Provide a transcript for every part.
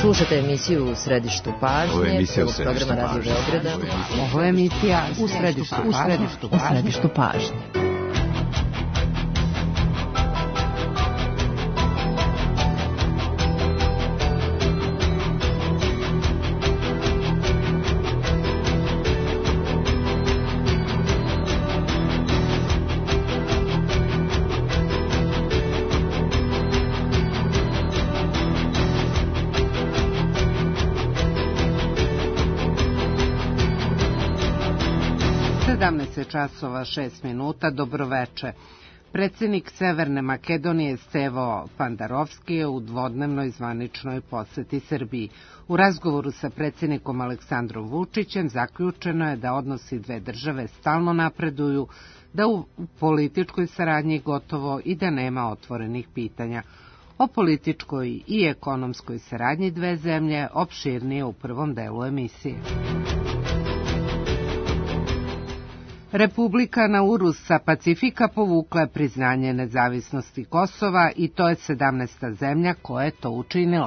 Slušate emisiju U središtu pažnje. Ovo je emisija U središtu pažnje. Radio Beograda. Ovo je emisija U središtu pažnje. Časova 6 minuta, dobroveče. Predsjednik Severne Makedonije Stevo Pandarovski je u dvodnevnoj zvaničnoj poseti Srbiji. U razgovoru sa predsjednikom Aleksandrom Vučićem zaključeno je da odnosi dve države stalno napreduju, da u političkoj saradnji gotovo i da nema otvorenih pitanja. O političkoj i ekonomskoj saradnji dve zemlje opširnije u prvom delu emisije. Republika Nauru sa Pacifika povukla je priznanje nezavisnosti Kosova i to je 17. zemlja koja je to učinila.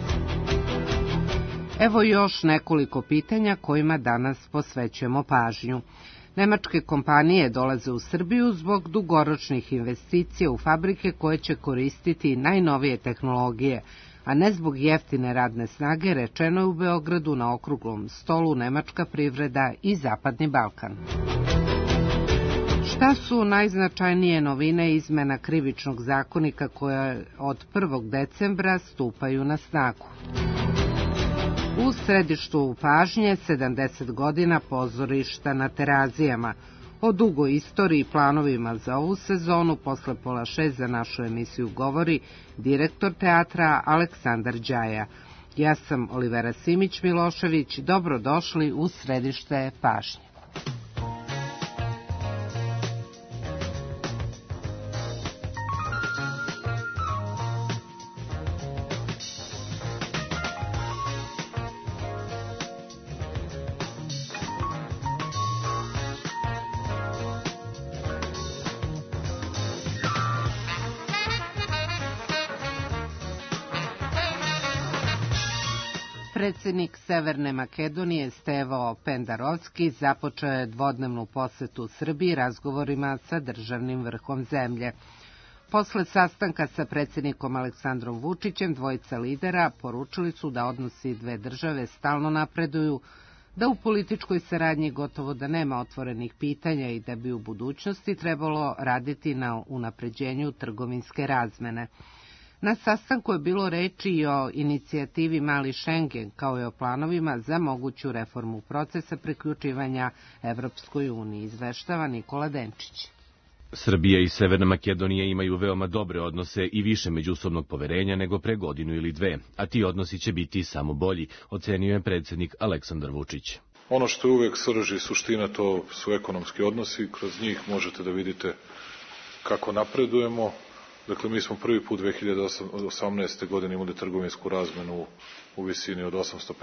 Evo još nekoliko pitanja kojima danas posvećujemo pažnju. Nemačke kompanije dolaze u Srbiju zbog dugoročnih investicija u fabrike koje će koristiti najnovije tehnologije, a ne zbog jeftine radne snage, rečeno je u Beogradu na okruglom stolu Nemačka privreda i Zapadni Balkan. Šta su najznačajnije novine izmena krivičnog zakonika koje od 1. decembra stupaju na snagu? U središtu pažnje 70 godina pozorišta na Terazijama. O dugoj istoriji i planovima za ovu sezonu posle 5:30 za našu emisiju govori direktor teatra Aleksandar Đaja. Ja sam Olivera Simić-Milošević, dobrodošli u središte pažnje. Predsjednik Severne Makedonije Stevo Pendarovski započeo je dvodnevnu posetu Srbiji razgovorima sa državnim vrhom zemlje. Posle sastanka sa predsjednikom Aleksandrom Vučićem, dvojica lidera poručili su da odnosi dve države stalno napreduju, da u političkoj saradnji gotovo da nema otvorenih pitanja i da bi u budućnosti trebalo raditi na unapređenju trgovinske razmene. Na sastanku je bilo reči i o inicijativi Mali Šengen, kao i o planovima za moguću reformu procesa priključivanja Evropskoj uniji, izveštava Nikola Denčić. Srbija i Severna Makedonija imaju veoma dobre odnose i više međusobnog poverenja nego pre godinu ili dve, a ti odnosi će biti samo bolji, ocenio je predsjednik Aleksandar Vučić. Ono što je uvek srž i suština, to su ekonomski odnosi, kroz njih možete da vidite kako napredujemo. Dakle, mi smo prvi put 2018. godine imali trgovinsku razmenu u visini od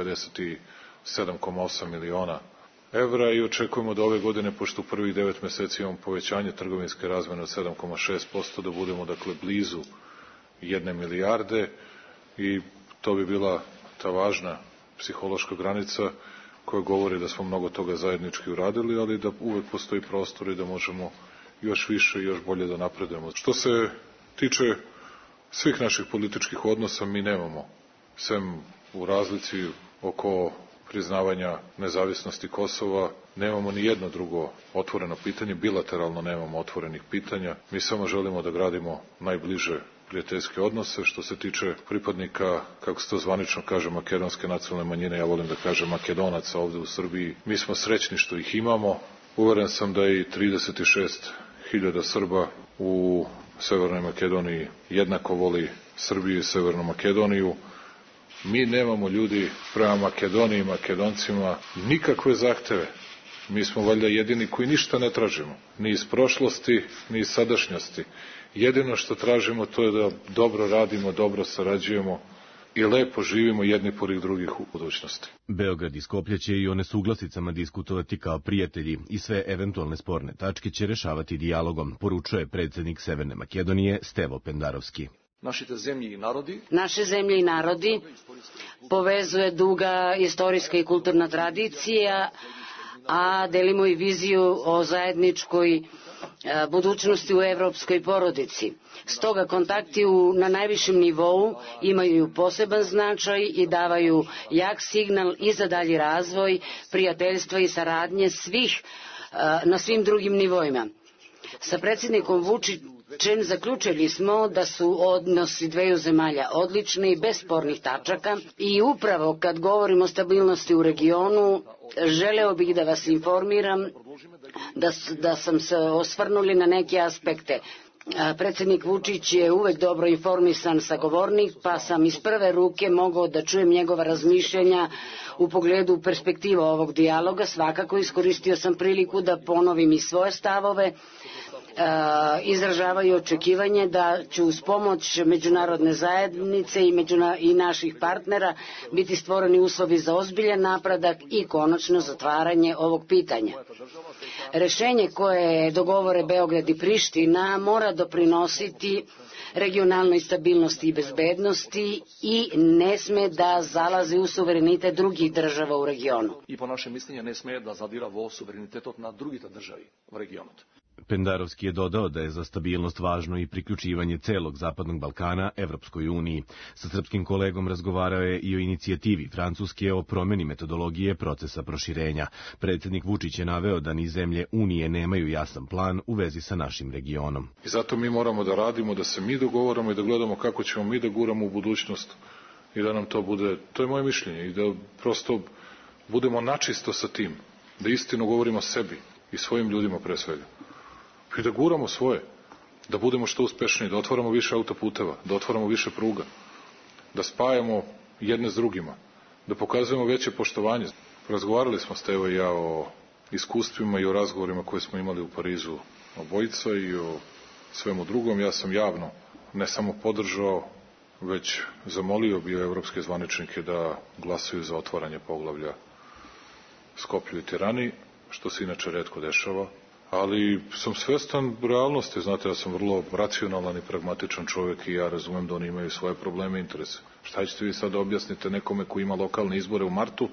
857,8 miliona evra i očekujemo da ove godine, pošto u prvih 9 meseci imamo povećanje trgovinske razmene od 7,6%, da budemo dakle blizu 1 milijarde i to bi bila ta važna psihološka granica koja govori da smo mnogo toga zajednički uradili, ali da uvek postoji prostor i da možemo još više i još bolje da napredujemo. Što se tiče svih naših političkih odnosa, mi nemamo, sem u razlici oko priznavanja nezavisnosti Kosova, nemamo ni jedno drugo otvoreno pitanje, bilateralno nemamo otvorenih pitanja. Mi samo želimo da gradimo najbliže prijateljske odnose. Što se tiče pripadnika, kako se to zvanično kaže, makedonske nacionalne manjine, ja volim da kažem Makedonaca ovde u Srbiji, mi smo srećni što ih imamo. Uveren sam da i 36.000 Srba u Severnoj Makedoniji jednako voli Srbiju i Severnu Makedoniju. Mi nemamo, ljudi, prema Makedoniji i Makedoncima nikakve zahteve. Mi smo valjda jedini koji ništa ne tražimo, ni iz prošlosti, ni iz sadašnjosti. Jedino što tražimo to je da dobro radimo, dobro sarađujemo i lepo živimo jedni pored drugih u budućnosti. Beograd i Skoplje će i o nesuglasicama diskutovati kao prijatelji i sve eventualne sporne tačke će rešavati dijalogom, poručuje predsjednik Severne Makedonije Stevo Pendarovski. Naše zemlje i narodi povezuje duga istorijska i kulturna tradicija, a delimo i viziju o zajedničkoj budućnosti u evropskoj porodici. Stoga kontakti na najvišem nivou imaju poseban značaj i davaju jak signal i za dalji razvoj prijateljstva i saradnje svih na svim drugim nivoima. Sa predsjednikom Vučićem zaključili smo da su odnosi dveju zemalja odlični i bez spornih tačaka i upravo kad govorimo o stabilnosti u regionu, želeo bih da vas informiram da sam se osvrnuli na neke aspekte. Predsjednik Vučić je uvek dobro informisan sagovornik, pa sam iz prve ruke mogao da čujem njegova razmišljenja u pogledu perspektiva ovog dijaloga. Svakako iskoristio sam priliku da ponovim i svoje stavove, izražavaju očekivanje da će uz pomoć međunarodne zajednice i naših partnera biti stvoreni uslovi za ozbiljan napredak i konačno zatvaranje ovog pitanja. Rešenje koje dogovore Beograd i Priština mora doprinositi regionalnoj stabilnosti i bezbednosti i ne sme da zalazi u suverenitet drugih država u regionu. I po našem mišljenju ne sme da zadira vo suverenitetot na drugih državi u regionu. Pendarovski je dodao da je za stabilnost važno i priključivanje celog Zapadnog Balkana Evropskoj uniji. Sa srpskim kolegom razgovarao je i o inicijativi Francuske o promeni metodologije procesa proširenja. Predsjednik Vučić je naveo da ni zemlje Unije nemaju jasan plan u vezi sa našim regionom. I zato mi moramo da radimo, da se mi dogovoramo i da gledamo kako ćemo mi da guramo u budućnost i da nam to bude, to je moje mišljenje, i da prosto budemo načisto sa tim, da istinu govorimo sebi i svojim ljudima pre svega. I da guramo svoje, da budemo što uspešniji, da otvaramo više autoputeva, da otvaramo više pruga, da spajamo jedne s drugima, da pokazujemo veće poštovanje. Razgovarali smo Stevo i ja o iskustvima i o razgovorima koje smo imali u Parizu obojica i o svemu drugom. Ja sam javno ne samo podržao, već zamolio bio evropske zvaničnike da glasaju za otvaranje poglavlja Skoplju i Tirani, što se inače retko dešava. Ali sam svestan realnosti, znate, ja sam vrlo racionalan i pragmatičan čovjek i ja razumem da oni imaju svoje probleme i interese. Šta ćete vi sad da objasnite nekome koji ima lokalne izbore u martu,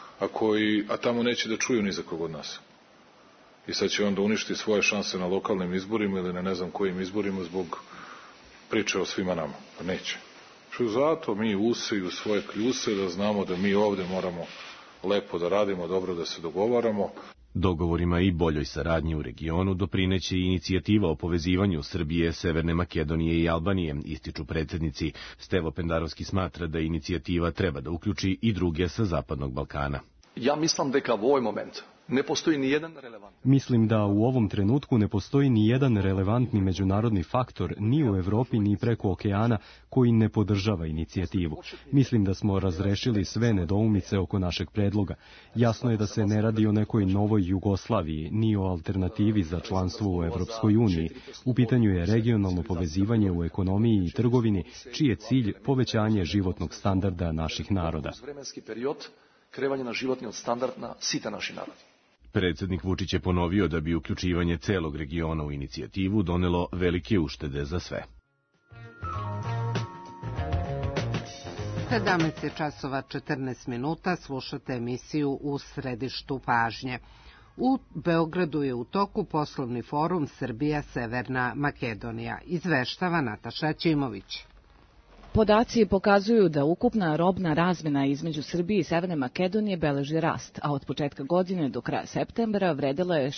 a tamo neće da čuju ni za kog od nas? I sad će onda uništiti svoje šanse na lokalnim izborima ili na ne znam kojim izborima zbog priče o svima nama. Pa neće. Što zato mi useju svoje kljuse da znamo da mi ovde moramo lepo da radimo, dobro da se dogovaramo. Dogovorima i boljoj saradnji u regionu doprineće i inicijativa o povezivanju Srbije, Severne Makedonije i Albanije, ističu predsjednici. Stevo Pendarovski smatra da inicijativa treba da uključi i druge sa Zapadnog Balkana. Ja mislim da u ovaj moment ne postoji ni jedan relevantni. Mislim da u ovom trenutku ne postoji ni jedan relevantni međunarodni faktor ni u Evropi ni preko okeana koji ne podržava inicijativu. Mislim da smo razrešili sve nedoumice oko našeg predloga. Jasno je da se ne radi o nekoj novoj Jugoslaviji, ni o alternativi za članstvo u Evropskoj uniji. U pitanju je regionalno povezivanje u ekonomiji i trgovini, čiji je cilj povećanje životnog standarda naših naroda. Vremenski period krevanje na životni standard na sita naši narodi. Predsjednik Vučić je ponovio da bi uključivanje celog regiona u inicijativu donelo velike uštede za sve. 17:14 slušate emisiju U središtu pažnje. U Beogradu je u toku poslovni forum Srbija-Severna Makedonija. Izveštava Nataša Ćimović. Podaci pokazuju da ukupna robna razmena između Srbije i Severne Makedonije beleži rast, a od početka godine do kraja septembra vredela je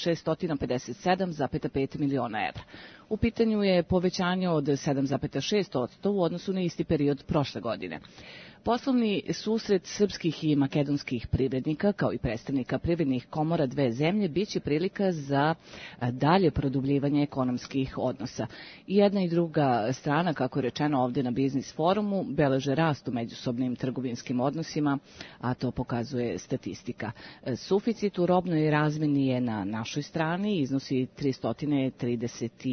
657,5 miliona evra. U pitanju je povećanje od 7,6% u odnosu na isti period prošle godine. Poslovni susret srpskih i makedonskih privrednika, kao i predstavnika privrednih komora dve zemlje, biće prilika za dalje produbljivanje ekonomskih odnosa. I jedna i druga strana, kako je rečeno ovdje na Biznis forumu, beleže rast u međusobnim trgovinskim odnosima, a to pokazuje statistika. Suficit u robnoj razmeni je na našoj strani, iznosi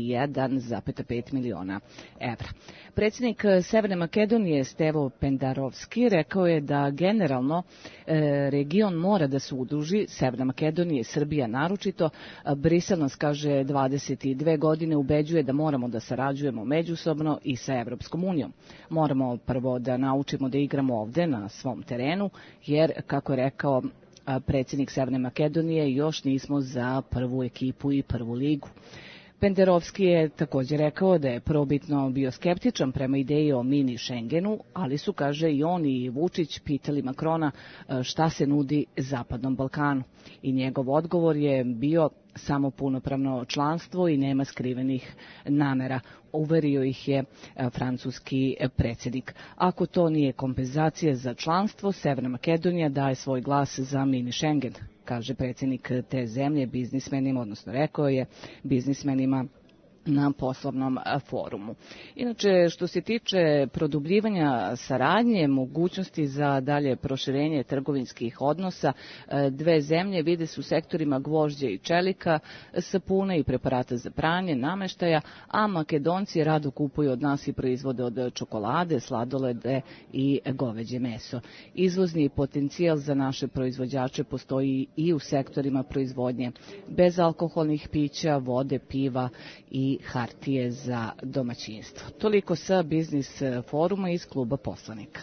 331,5 miliona evra. Predsjednik Severne Makedonije Stevo Pendarovski Pendarovski rekao je da generalno region mora da se udruži, Severna Makedonija i Srbija naročito. Brisel nas, kaže, 22 godine ubeđuje da moramo da sarađujemo međusobno i sa Evropskom unijom. Moramo prvo da naučimo da igramo ovde na svom terenu, jer, kako je rekao predsjednik Severne Makedonije, još nismo za prvu ekipu i prvu ligu. Pendarovski je također rekao da je prvobitno bio skeptičan prema ideji o mini Schengenu, ali su, kaže, i on i Vučić pitali Makrona šta se nudi Zapadnom Balkanu. I njegov odgovor je bio samo punopravno članstvo i nema skrivenih namera. Uverio ih je francuski predsjednik. Ako to nije kompenzacija za članstvo, Severna Makedonija daje svoj glas za mini Schengen, kaže predsjednik te zemlje biznismenima, odnosno rekao je biznismenima na poslovnom forumu. Inače, što se tiče produbljivanja saradnje, mogućnosti za dalje proširenje trgovinskih odnosa, dve zemlje vide se u sektorima gvožđa i čelika, sapuna i preparata za pranje, nameštaja, a Makedonci rado kupuju od nas i proizvode od čokolade, sladolede i goveđe meso. Izvozni potencijal za naše proizvođače postoji i u sektorima proizvodnje bezalkoholnih pića, vode, piva i hartije za domaćinstvo. Toliko sa Biznis foruma iz kluba poslanika.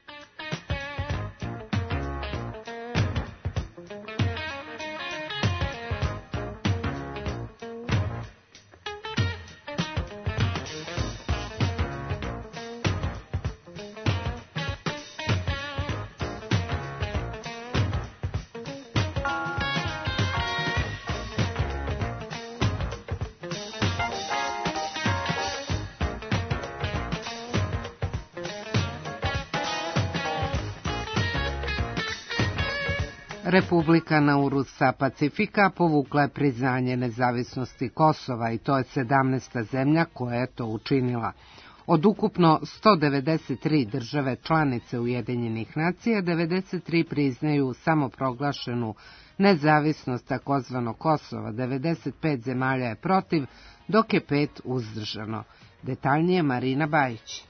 Republika Nauru sa Pacifika povukla je priznanje nezavisnosti Kosova i to je 17. zemlja koja je to učinila. Od ukupno 193 države članice Ujedinjenih nacija, 93 priznaju samoproglašenu nezavisnost takozvano Kosova, 95 zemalja je protiv, dok je 5 uzdržano. Detaljnije Marina Bajić.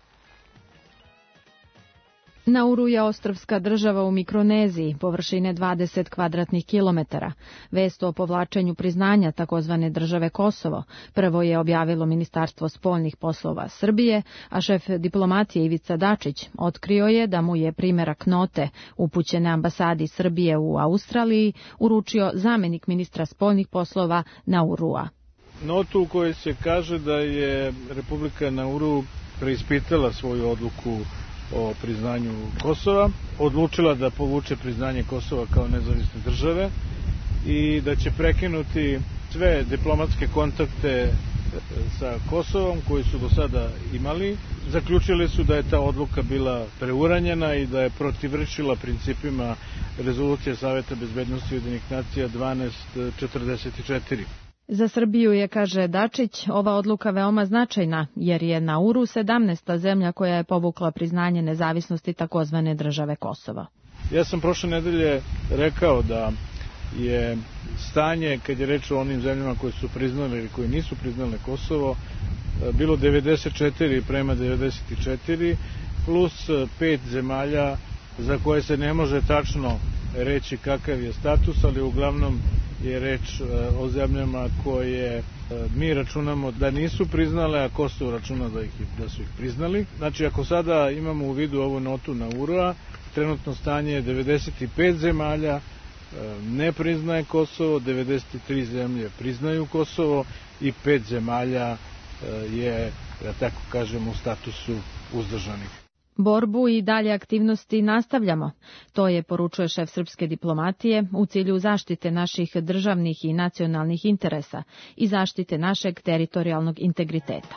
Nauru je ostrvska država u Mikroneziji, površine 20 kvadratnih kilometara. Vest o povlačenju priznanja takozvane države Kosovo prvo je objavilo Ministarstvo spoljnih poslova Srbije, a šef diplomatije Ivica Dačić otkrio je da mu je primerak note upućene ambasadi Srbije u Australiji uručio zamenik ministra spoljnih poslova Naurua. Notu u kojoj se kaže da je Republika Nauru preispitala svoju odluku o priznanju Kosova, odlučila da povuče priznanje Kosova kao nezavisne države i da će prekinuti sve diplomatske kontakte sa Kosovom koji su do sada imali. Zaključili su da je ta odluka bila preuranjena i da je protivršila principima rezolucije Saveta bezbednosti Ujedinjenih nacija 1244. Za Srbiju je, kaže Dačić, ova odluka veoma značajna, jer je Nauru 17. zemlja koja je povukla priznanje nezavisnosti takozvane države Kosova. Ja sam prošle nedelje rekao da je stanje, kad je reč o onim zemljama koje su priznale ili koje nisu priznale Kosovo, bilo 94 prema 94, plus 5 zemalja za koje se ne može tačno reći kakav je status, ali uglavnom je reč o zemljama koje mi računamo da nisu priznale, a Kosovo računa da su ih priznali. Znači, ako sada imamo u vidu ovu notu Naurua, trenutno stanje je 95 zemalja ne priznaje Kosovo, 93 zemlje priznaju Kosovo i 5 zemalja je, da tako kažem, u statusu uzdržanih. Borbu i dalje aktivnosti nastavljamo. To je poručuje šef srpske diplomatije u cilju zaštite naših državnih i nacionalnih interesa i zaštite našeg teritorijalnog integriteta.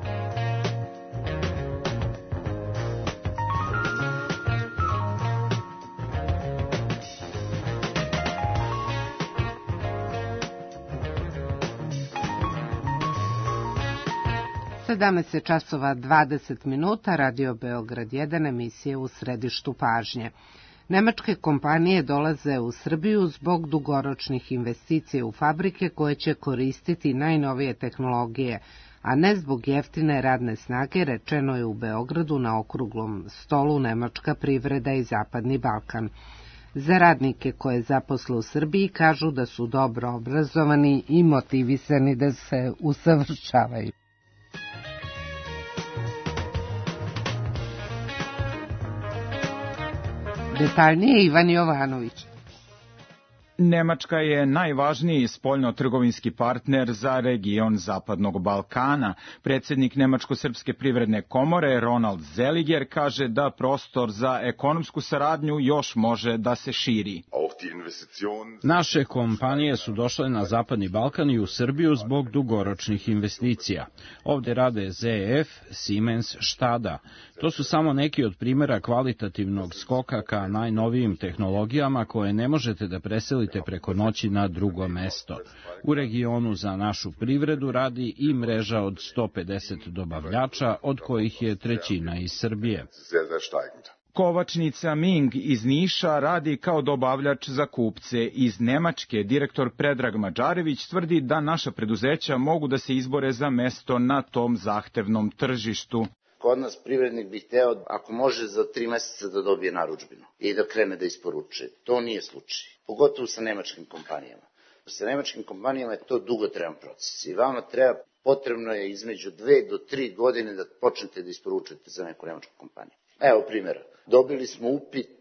časova 20 minuta, Radio Beograd 1, emisije u središtu pažnje. Nemačke kompanije dolaze u Srbiju zbog dugoročnih investicija u fabrike koje će koristiti najnovije tehnologije, a ne zbog jeftine radne snage, rečeno je u Beogradu na okruglom stolu Nemačka privreda i Zapadni Balkan. Za radnike koje zaposle u Srbiji kažu da su dobro obrazovani i motivisani da se usavršavaju. Detaljnije Ivan Jovanović. Nemačka je najvažniji spoljno-trgovinski partner za region Zapadnog Balkana. Predsjednik Nemačko-srpske privredne komore Ronald Zeliger kaže da prostor za ekonomsku saradnju još može da se širi. Naše kompanije su došle na Zapadni Balkan i u Srbiju zbog dugoročnih investicija. Ovde rade ZF, Siemens, Štada. To su samo neki od primjera kvalitativnog skoka ka najnovijim tehnologijama koje ne možete da preselite preko noći na drugo mesto. U regionu za našu privredu radi i mreža od 150 dobavljača, od kojih je trećina iz Srbije. Kovačnica Ming iz Niša radi kao dobavljač za kupce iz Nemačke. Direktor Predrag Mađarević tvrdi da naša preduzeća mogu da se izbore za mesto na tom zahtevnom tržištu. Kod nas privrednik bi hteo, ako može, za 3 meseca da dobije narudžbinu i da krene da isporučuje. To nije slučaj, pogotovo sa nemačkim kompanijama. Sa nemačkim kompanijama je to dugotrajan proces i vama potrebno je između 2 do 3 godine da počnete da isporučujete za neku nemačku kompaniju. Evo primjera, dobili smo upit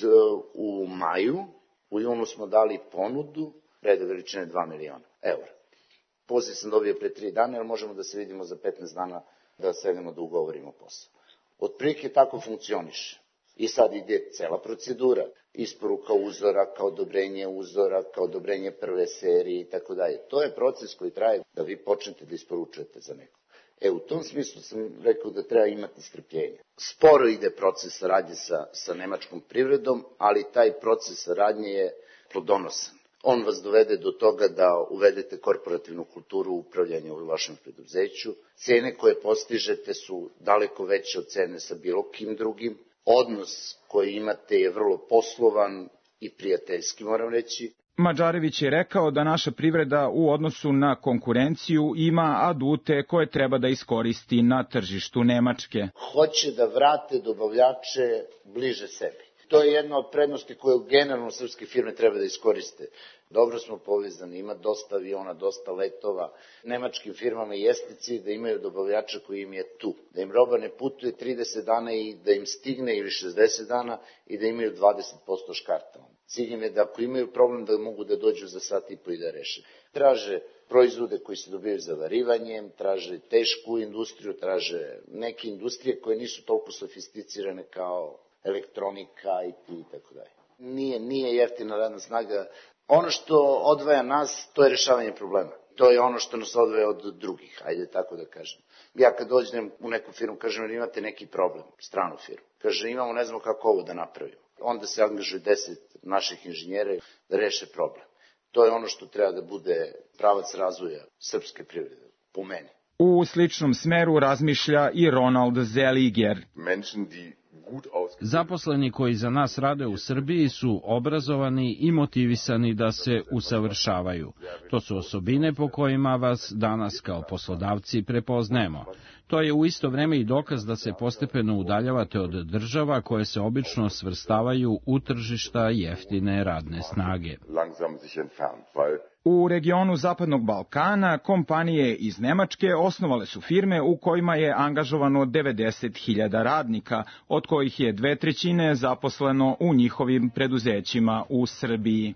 u maju, u junu smo dali ponudu, reda veličine 2 miliona eura. Poziv sam dobio pre 3 dana, jer možemo da se vidimo za 15 dana da sedemo da ugovorimo posao. Otprilike tako funkcioniše. I sad ide cela procedura. Isporuka uzoraka, odobrenje uzoraka, odobrenje prve serije i tako dalje. To je proces koji traje da vi počnete da isporučujete za neko. U tom smislu sam rekao da treba imati strpljenje. Sporo ide proces saradnje sa nemačkom privredom, ali taj proces saradnje je plodonosan. On vas dovede do toga da uvedete korporativnu kulturu upravljanja u vašem preduzeću. Cene koje postižete su daleko veće od cene sa bilo kim drugim. Odnos koji imate je vrlo poslovan i prijateljski, moram reći. Mađarević je rekao da naša privreda u odnosu na konkurenciju ima adute koje treba da iskoristi na tržištu Nemačke. Hoće da vrate dobavljače bliže sebi. To je jedna od prednosti koje generalno srpske firme treba da iskoriste. Dobro smo povezani, ima dosta aviona, dosta letova. Nemačkim firmama jeste cilj da imaju dobavljača koji im je tu. Da im roba ne putuje 30 dana i da im stigne ili 60 dana i da imaju 20% škarta. Cilj im je da ako imaju problem da mogu da dođu za sat i po i da reše. Traže proizvode koji se dobijaju zavarivanjem, traže tešku industriju, traže neke industrije koje nisu toliko sofisticirane kao elektronika, IT i tako dalje. Nije jeftina radna snaga. Ono što odvaja nas, to je rešavanje problema. To je ono što nas odvaja od drugih, ajde tako da kažem. Ja kad dođem u neku firmu, kažem, imate neki problem, stranu firmu. Kaže, imamo, ne znamo kako ovo da napravimo. Onda se angažuje 10 naših inženjera da reše problem. To je ono što treba da bude pravac razvoja srpske privrede, po meni. U sličnom smeru razmišlja i Ronald Zeliger. Zaposleni koji za nas rade u Srbiji su obrazovani i motivisani da se usavršavaju. To su osobine po kojima vas danas kao poslodavci prepoznajemo. To je u isto vreme i dokaz da se postepeno udaljavate od država koje se obično svrstavaju u tržišta jeftine radne snage. U regionu Zapadnog Balkana kompanije iz Nemačke osnovale su firme u kojima je angažovano 90.000 radnika, od kojih je 2/3 zaposleno u njihovim preduzećima u Srbiji.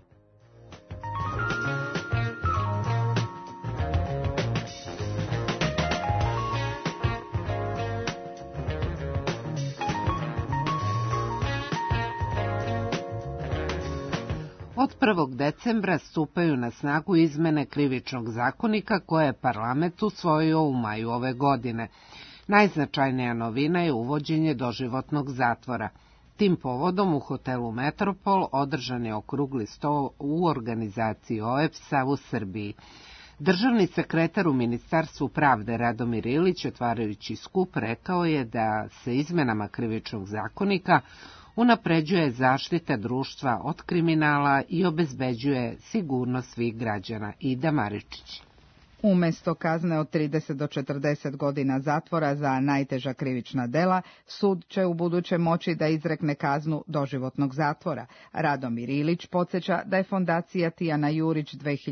Od 1. decembra stupaju na snagu izmene Krivičnog zakonika koje je parlament usvojio u maju ove godine. Najznačajnija novina je uvođenje doživotnog zatvora. Tim povodom u hotelu Metropol održan je okrugli sto u organizaciji OEPS-a u Srbiji. Državni sekretar u Ministarstvu pravde Radomir Ilić, otvarajući skup, rekao je da se izmenama Krivičnog zakonika unapređuje zaštita društva od kriminala i obezbeđuje sigurnost svih građana. Ida Maričić. Umesto kazne od 30 do 40 godina zatvora za najteža krivična dela, sud će u buduće moći da izrekne kaznu doživotnog zatvora. Radomir Ilić podsjeća da je fondacija Tijana Jurić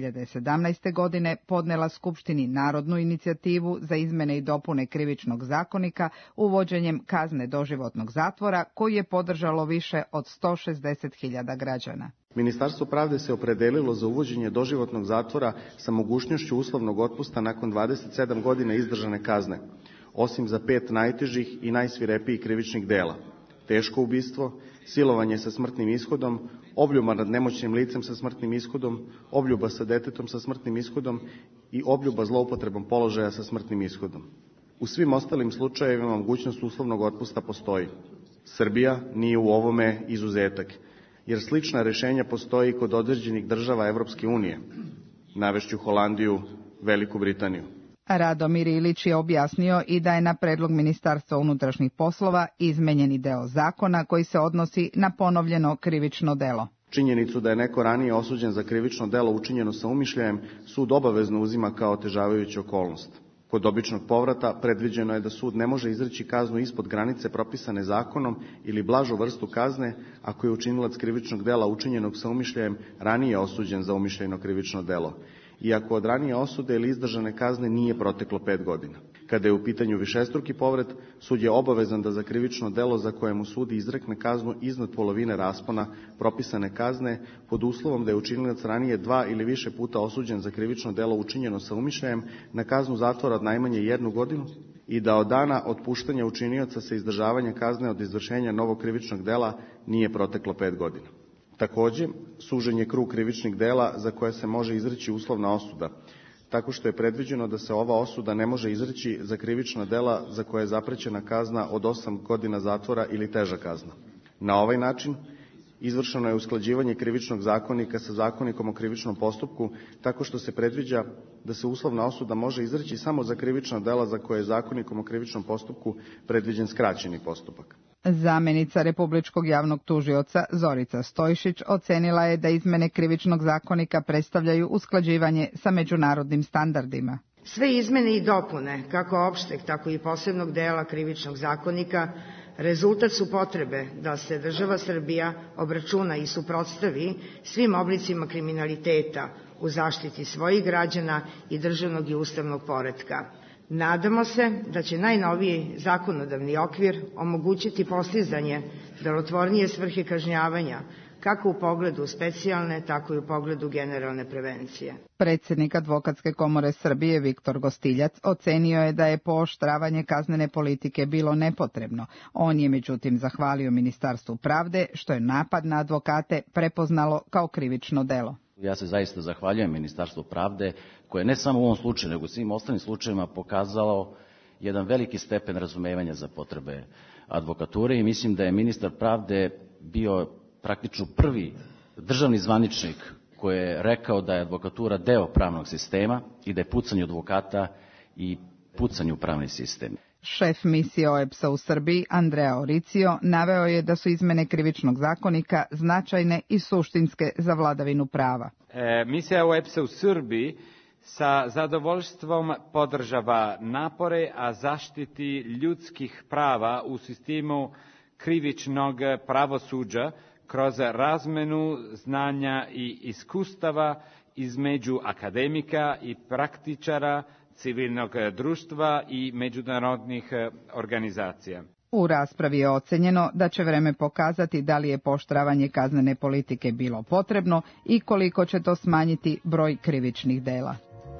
2017. godine podnela Skupštini narodnu inicijativu za izmene i dopune krivičnog zakonika uvođenjem kazne doživotnog zatvora koju je podržalo više od 160.000 građana. Ministarstvo pravde se opredelilo za uvođenje doživotnog zatvora sa mogućnošću uslovnog otpusta nakon 27 godina izdržane kazne, osim za 5 najtežih i najsvirepijih krivičnih dela: teško ubistvo, silovanje sa smrtnim ishodom, obljuba nad nemoćnim licem sa smrtnim ishodom, obljuba sa detetom sa smrtnim ishodom i obljuba zloupotrebom položaja sa smrtnim ishodom. U svim ostalim slučajevima mogućnost uslovnog otpusta postoji. Srbija nije u ovome izuzetak, jer slična rešenja postoji kod određenih država Evropske unije. Navešću Holandiju, Veliku Britaniju. Radomir Ilić je objasnio i da je na predlog Ministarstva unutrašnjih poslova izmenjeni deo zakona koji se odnosi na ponovljeno krivično delo. Činjenicu da je neko ranije osuđen za krivično delo učinjeno sa umišljajem, sud obavezno uzima kao otežavajuću okolnost. Kod običnog povrata predviđeno je da sud ne može izreći kaznu ispod granice propisane zakonom ili blažu vrstu kazne ako je učinilac krivičnog dela učinjenog sa umišljajem ranije osuđen za umišljajno krivično delo, iako od ranije osude ili izdržane kazne nije proteklo 5 godina. Kada je u pitanju višestruki povrat, sud je obavezan da za krivično delo za koje mu sudi izrekne kaznu iznad polovine raspona propisane kazne, pod uslovom da je učinilac ranije 2 ili više puta osuđen za krivično delo učinjeno sa umišljajem na kaznu zatvora od najmanje 1 godinu i da od dana otpuštanja učinioca sa izdržavanja kazne od izvršenja novog krivičnog dela nije proteklo 5 godina. Takođe, sužen je krug krivičnih dela za koje se može izreći uslovna osuda, tako što je predviđeno da se ova osuda ne može izreći za krivična dela za koje je zaprećena kazna od 8 godina zatvora ili teža kazna. Na ovaj način izvršeno je usklađivanje krivičnog zakonika sa zakonikom o krivičnom postupku, tako što se predviđa da se uslovna osuda može izreći samo za krivična dela za koje je zakonikom o krivičnom postupku predviđen skraćeni postupak. Zamenica Republičkog javnog tužioca Zorica Stojšić ocenila je da izmene krivičnog zakonika predstavljaju usklađivanje sa međunarodnim standardima. Sve izmene i dopune, kako opšteg, tako i posebnog dela krivičnog zakonika, rezultat su potrebe da se država Srbija obračuna i suprotstavi svim oblicima kriminaliteta u zaštiti svojih građana i državnog i ustavnog poretka. Nadamo se da će najnoviji zakonodavni okvir omogućiti postizanje delotvornije svrhe kažnjavanja, kako u pogledu specijalne, tako i u pogledu generalne prevencije. Predsednik Advokatske komore Srbije Viktor Gostiljac ocenio je da je pooštravanje kaznene politike bilo nepotrebno. On je međutim zahvalio Ministarstvu pravde što je napad na advokate prepoznalo kao krivično delo. Ja se zaista zahvaljujem Ministarstvu pravde koje ne samo u ovom slučaju, nego u svim ostalim slučajevima pokazalo jedan veliki stepen razumevanja za potrebe advokature i mislim da je ministar pravde bio praktično prvi državni zvaničnik koji je rekao da je advokatura deo pravnog sistema i da je pucanje advokata i pucanje u pravni sistem. Šef misije OEBS-a u Srbiji, Andrea Oricio, naveo je da su izmene krivičnog zakonika značajne i suštinske za vladavinu prava. Misija OEBS-a u Srbiji sa zadovoljstvom podržava napore a zaštiti ljudskih prava u sistemu krivičnog pravosuđa kroz razmenu znanja i iskustava između akademika i praktičara, civilnog društva i međunarodnih organizacija. U raspravi je ocenjeno da će vreme pokazati da li je pooštravanje kaznene politike bilo potrebno i koliko će to smanjiti broj krivičnih dela.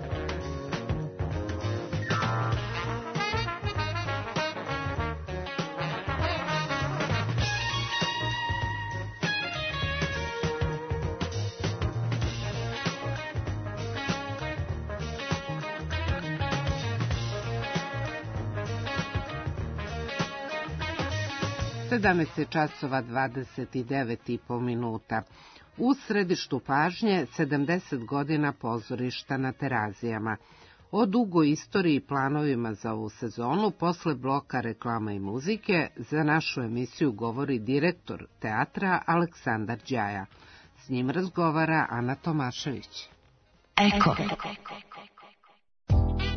časova 29,5 minuta. U središtu pažnje 70 godina pozorišta na Terazijama. O dugoj istoriji i planovima za ovu sezonu, posle bloka reklama i muzike, za našu emisiju govori direktor teatra Aleksandar Đaja. S njim razgovara Ana Tomašević. Eko.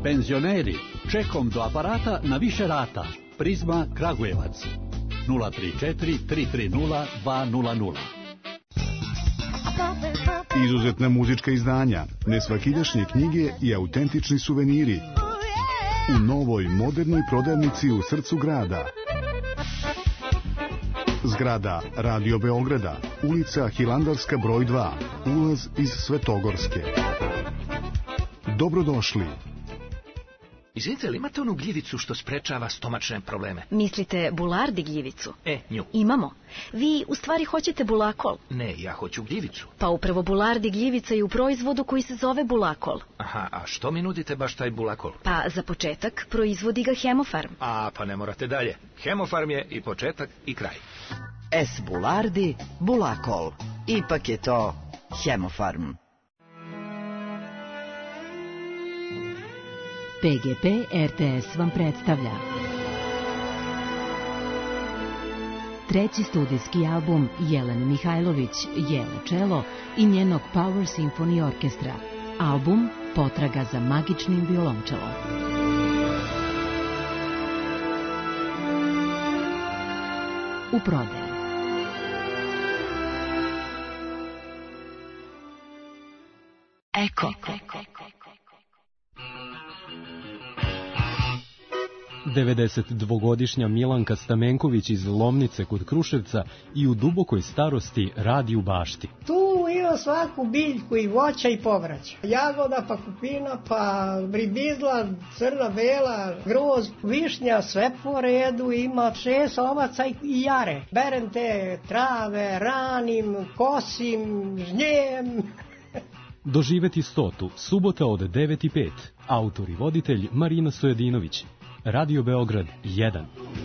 Penzioneri, čekom do aparata na više rata. Prizma Kragujevac 034 330 200. Izuzetna muzička izdanja, nesvakidašnje knjige i autentični suveniri u novoj modernoj prodavnici u srcu grada. Zgrada Radio Beograda, ulica Hilandarska broj 2, ulaz iz Svetogorske. Dobrodošli. Izvinite, li imate onu gljivicu što sprečava stomačne probleme? Mislite bulardi gljivicu? Nju. Imamo. Vi u stvari hoćete bulakol? Ne, ja hoću gljivicu. Pa upravo bulardi gljivica je u proizvodu koji se zove bulakol. Aha, a što mi nudite baš taj bulakol? Pa za početak proizvodi ga Hemofarm. Pa ne morate dalje. Hemofarm je i početak i kraj. S bulardi, bulakol. Ipak je to Hemofarm. PGP RTS vam predstavlja treći studijski album Jelene Mihajlović, Jele Čelo i njenog Power Symphony Orkestra. Album Potraga za magičnim violončelom. U prodaji. Eko. 92-godišnja Milanka Stamenković iz Lomnice kod Kruševca i u dubokoj starosti radi u bašti. Tu ima svaku biljku i voća i povrća. Jagoda, pa kupina, pa ribizla, crna, bela, groz, višnja, sve po redu, ima 6 ovaca i jare. Berem te trave, ranim, kosim, žnjem. Doživeti 100. Subota od 9:05. Autor i voditelj Marina Sojedinović. Radio Beograd 1.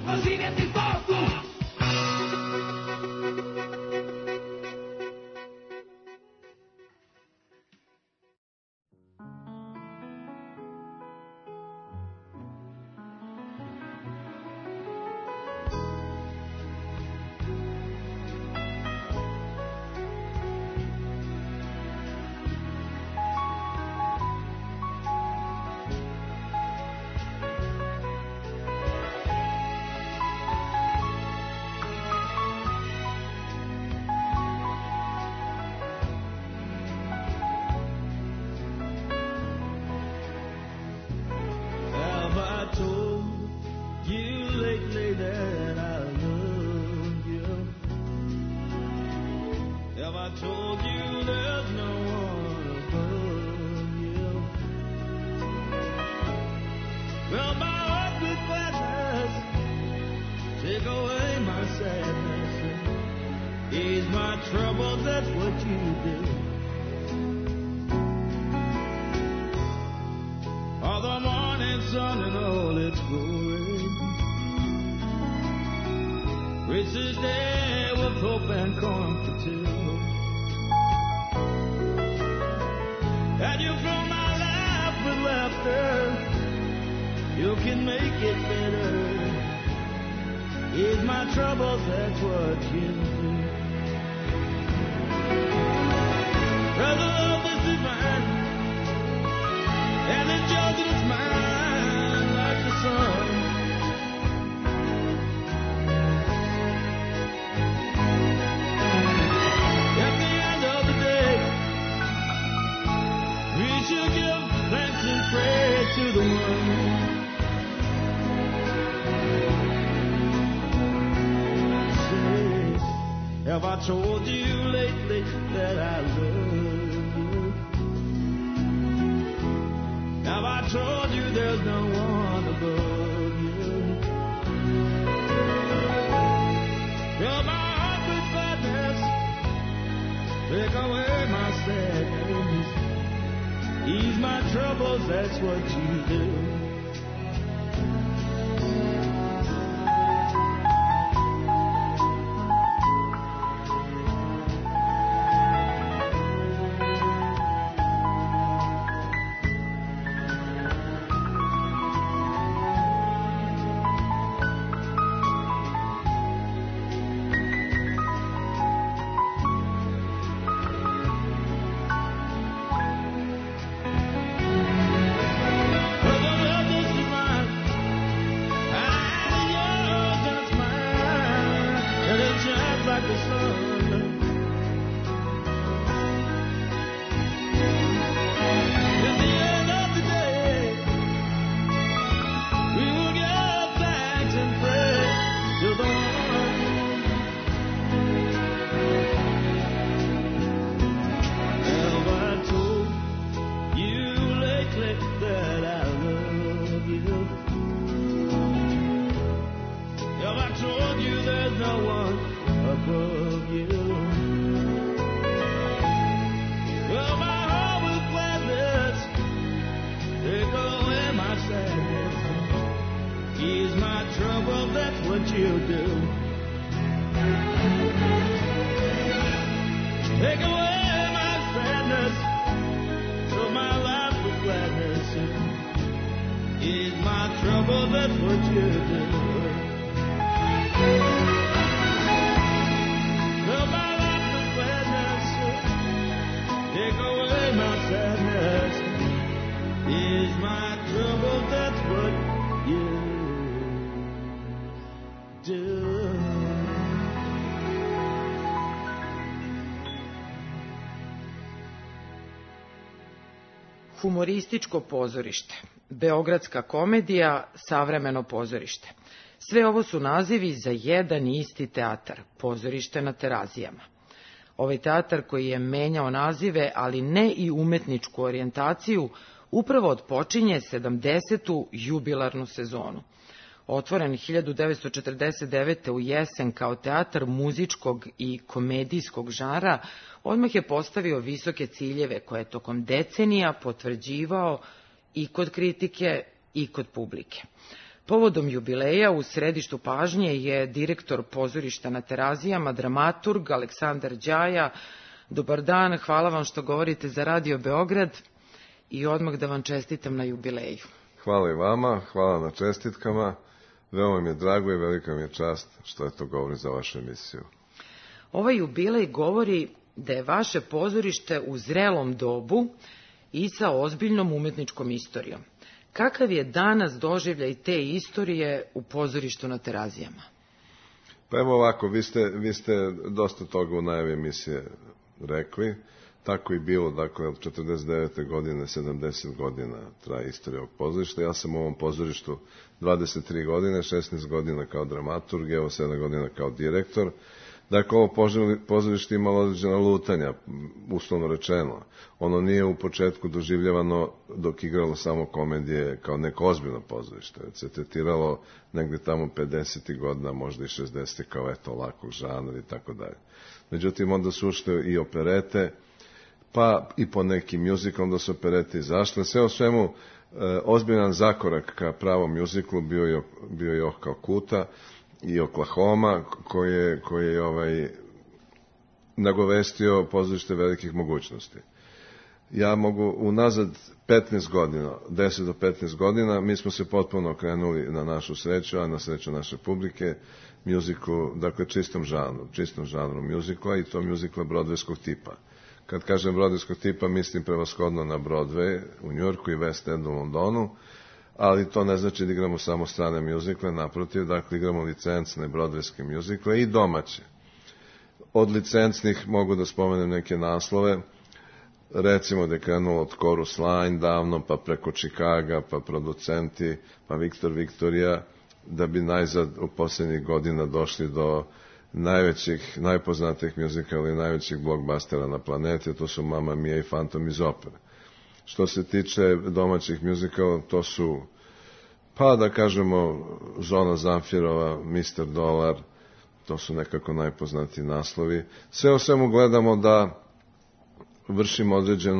Have I told you lately that I love you? Have I told you there's no one above you? Fill my heart with gladness, take away my sadness, ease my troubles, that's what you do. For the of you. Fill my heart with gladness, take away my sadness, ease my trouble, that's what you do. Take away my sadness, fill my life with gladness, ease my trouble, that's what you do. Fill my life with gladness, take away my sadness, ease my trouble, that's what you do. Humorističko pozorište, beogradska komedija, savremeno pozorište. Sve ovo su nazivi za jedan isti teatar, pozorište na Terazijama. Ovaj teatar koji je menjao nazive, ali ne i umetničku orijentaciju, upravo odpočinje 70. jubilarnu sezonu. Otvoren 1949. u jesen kao teatar muzičkog i komedijskog žanra, odmah je postavio visoke ciljeve koje je tokom decenija potvrđivao i kod kritike i kod publike. Povodom jubileja u središtu pažnje je direktor pozorišta na Terazijama, dramaturg Aleksandar Đaja. Dobar dan, hvala vam što govorite za Radio Beograd i odmah da vam čestitam na jubileju. Hvala i vama, hvala na čestitkama. Veoma mi je drago i velika mi je čast što to govori za vašu emisiju. Ovaj jubilej govori da je vaše pozorište u zrelom dobu i sa ozbiljnom umetničkom istorijom. Kakav je danas doživljaj te istorije u pozorištu na Terazijama? Pa evo ovako, vi ste dosta toga u najavi emisije rekli. Tako i bilo, dakle, od 49. godine, 70 godina traje istorija ovog pozorišta. Ja sam u ovom pozorištu 23 godine, 16 godina kao dramaturg, evo 7 godina kao direktor. Dakle, ovo pozorište imalo određena lutanja, uslovno rečeno. Ono nije u početku doživljavano dok igralo samo komedije kao neko ozbiljno pozorište. Već se tretiralo negdje tamo 50. godina, možda i 60. kao eto lakog žanra i tako dalje. Međutim, onda su ušle i operete, pa i po nekim mjuziklom da su operete izašle. Sve o svemu, ozbiljan zakorak ka pravom mjuziklu bio je Ohkao Kuta i Oklahoma, koji je nagovestio pozorište velikih mogućnosti. Ja mogu unazad 15 godina, 10 do 15 godina, mi smo se potpuno okrenuli na našu sreću, a na sreću naše publike, mjuziklu, dakle čistom žanru mjuzikla i to mjuzikla brodvejskog tipa. Kad kažem brodvejskog tipa, mislim prevashodno na Broadway u Njujorku i West End u Londonu, ali to ne znači da igramo samo strane mjuzikle, naprotiv, dakle igramo licencne brodvejske mjuzikle i domaće. Od licencnih mogu da spomenem neke naslove, recimo da je krenulo od Chorus Line davno, pa preko Chicaga, pa producenti, pa Viktor Viktorija, da bi najzad u posljednjih godina došli do najvećih, najpoznatijih mjuzikala i najvećih blockbustera na planeti, to su Mamma Mia i Phantom iz opere. Što se tiče domaćih mjuzikala, to su, pa da kažemo, Zona Zamfirova, Mr. Dolar, to su nekako najpoznatiji naslovi. Sve o svemu gledamo da vršimo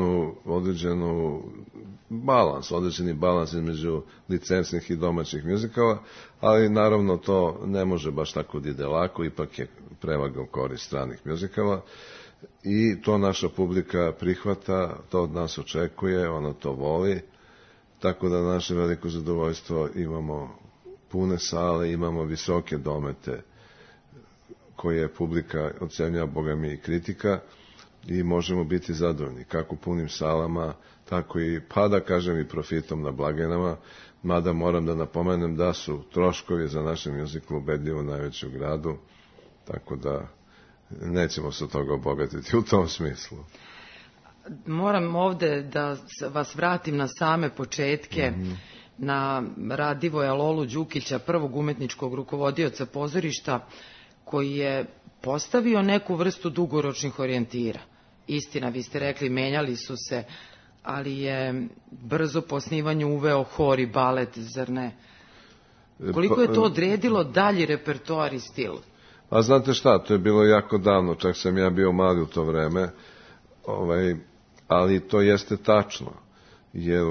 određeni balans između licencnih i domaćih mjuzikala, ali naravno to ne može baš tako da ide lako, ipak je prevaga u korist stranih mjuzikala i to naša publika prihvata, to od nas očekuje, ona to voli, tako da naše veliko zadovoljstvo imamo pune sale, imamo visoke domete koje publika ocenjava, boga mi i kritika, i možemo biti zadovoljni kako punim salama, tako i, pa da kažem, i profitom na blagajnama, mada moram da napomenem da su troškovi za naše mjuzikle ubedljivo najveći u gradu, tako da nećemo se od toga obogatiti u tom smislu. Moram ovde da vas vratim na same početke, na Radivoja Lolu Đukića, prvog umetničkog rukovodioca pozorišta, koji je postavio neku vrstu dugoročnih orijentira. Istina, vi ste rekli, menjali su se, ali je brzo po osnivanju uveo hor i balet, zar ne? Koliko je to odredilo dalji repertoar i stil? A znate šta, to je bilo jako davno, čak sam ja bio mali u to vreme, ali to jeste tačno, jer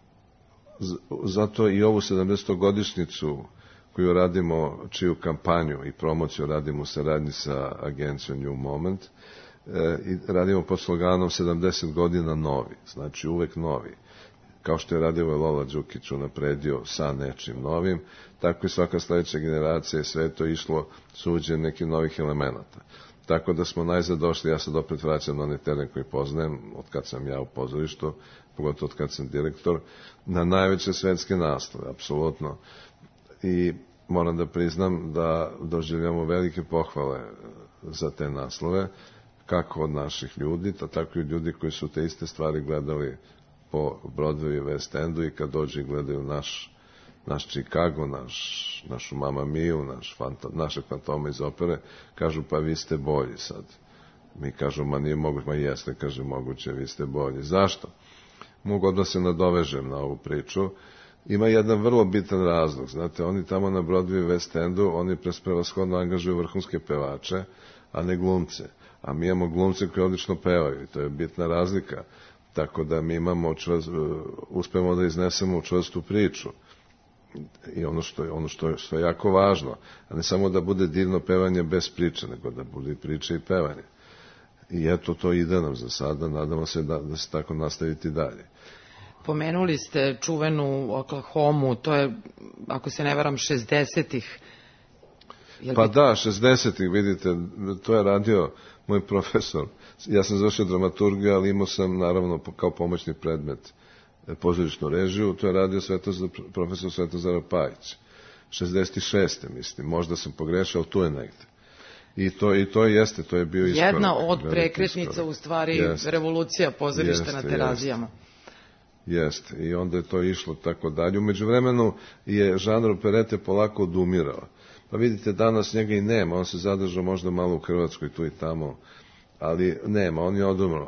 zato i ovu 70-godišnjicu koju radimo, čiju kampanju i promociju radimo u saradnji sa agencijom New Moment, i radimo pod sloganom 70 godina novi, znači uvek novi. Kao što je radio Lola Đukić unapredio sa nečim novim, tako i svaka sledeća generacija je sve to išlo suđen nekih novih elemenata. Tako da smo najzad došli, ja sad opet vraćam na onaj teren koji poznajem, od kad sam ja u pozorištu, pogotovo od kad sam direktor, na najveće svetske naslove, apsolutno. I moram da priznam da doživljamo velike pohvale za te naslove, kako od naših ljudi, tako i ljudi koji su te iste stvari gledali po Broadwayu i West Endu i kad dođu i gledaju naš Chicago, našu Mamma Miju, našeg Fantoma iz opere, kažu pa vi ste bolji sad. Mi kažu ma nije moguće, ma jeste, kaže moguće, vi ste bolji. Zašto? Mogu da se nadovežem na ovu priču. Ima jedan vrlo bitan razlog, znate, oni tamo na Broadwayu i West Endu, oni prevashodno angažuju vrhunske pevače, a ne glumce. A mi imamo glumce koji odlično pevaju i to je bitna razlika. Tako da mi uspemo da iznesemo čvrstu priču. I ono što je jako važno, a ne samo da bude divno pevanje bez priče, nego da bude i priče i pevanje. I eto, to ide nam za sada, nadamo se da se tako nastaviti dalje. Pomenuli ste čuvenu Oklahomu, to je, ako se ne varam, 60-ih. Pa da, 60-ih, vidite, to je radio moj profesor. Ja sam završio dramaturgiju, ali imao sam, naravno, kao pomoćni predmet pozorišnu režiju, to je radio profesor Svetozar Pajić. 66. mislim, možda sam pogrešao, ali tu je negde. I to jeste, to je bio iskorak. Jedna od prekretnica, u stvari, revolucija pozorišta na Terazijama. Jeste, i onda je to išlo tako dalje. Umeđu vremenu je žanr operete polako odumirao. Pa vidite, danas njega i nema, on se zadržao možda malo u Hrvatskoj, tu i tamo, ali nema, on je odumro.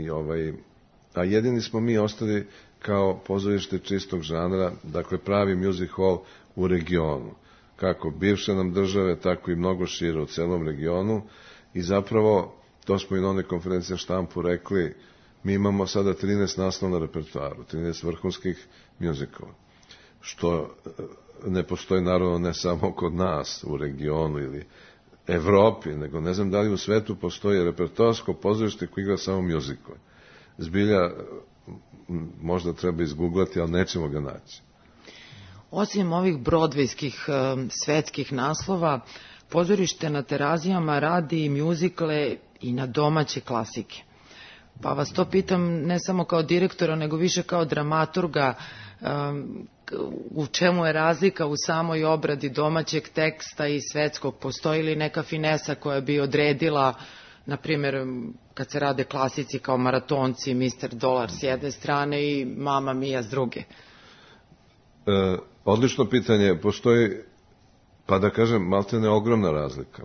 A jedini smo mi ostali kao pozorište čistog žanra, dakle pravi music hall u regionu. Kako bivše nam države, tako i mnogo šire u celom regionu. I zapravo, to smo i na one konferencije štampu rekli, mi imamo sada 13 naslova na repertoaru, 13 vrhunskih muzikala. Što ne postoji naravno ne samo kod nas u regionu ili Evropi, nego ne znam da li u svetu postoji repertoarsko pozorište koje igra samo muzikale. Zbilja možda treba izguglati, ali nećemo ga naći. Osim ovih brodvejskih svetskih naslova, pozorište na Terazijama radi mjuzikle i na domaće klasike. Pa vas to pitam ne samo kao direktora, nego više kao dramaturga, u čemu je razlika u samoj obradi domaćeg teksta i svetskog? Postoji li neka finesa koja bi odredila, na primjer, kad se rade klasici kao Maratonci, Mr. Dolar s jedne strane i Mamma Mia s druge? Odlično pitanje. Postoji, pa da kažem, maltene ogromna razlika.